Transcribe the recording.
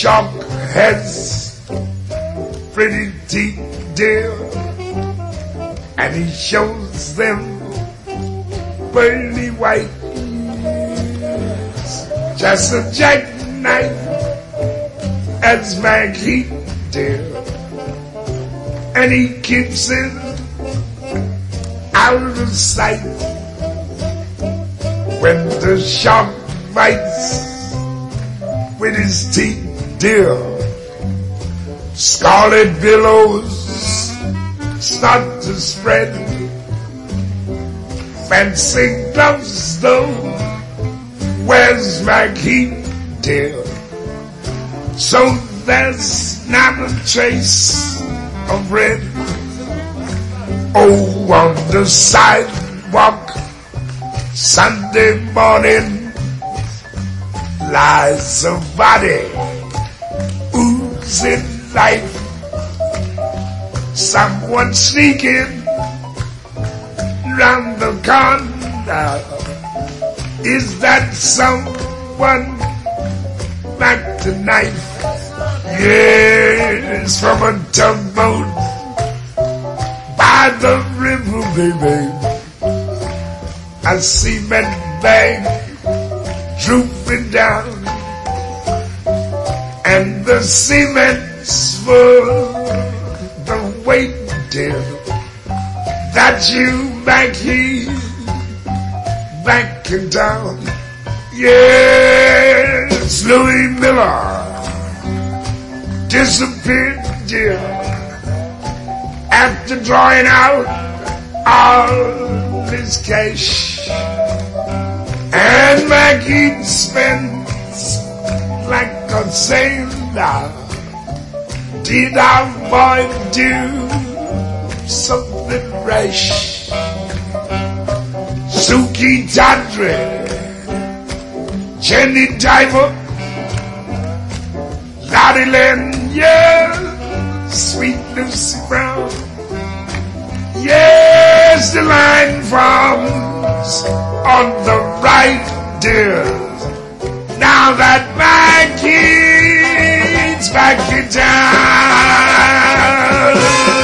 shark has pretty teeth, dear, and he shows them pearly white. Just a jackknife as Maggie, dear, and he keeps it out of sight. When the shark bites with his teeth, dear, scarlet billows start to spread. Fancy gloves though, where's Maggie, dear? So there's not a trace of red. Oh, on the sidewalk Sunday morning lies a body oozing life. Someone sneaking round the corner. Is that someone back tonight? Yes, from a tugboat by the river, baby. A cement bag drooping down, and the cement's full the weight, dear, that you back here, back in town. Yes, Louis Miller disappeared, dear, after drawing out all his cash. And Maggie spends like a sailor. Did our boy do something rash? Suki Tadre, Jenny Diver, Lottie Lynn, yeah, sweet Lucy Brown. Yes, the line forms on the right, dear. Now that Maggie's back in town.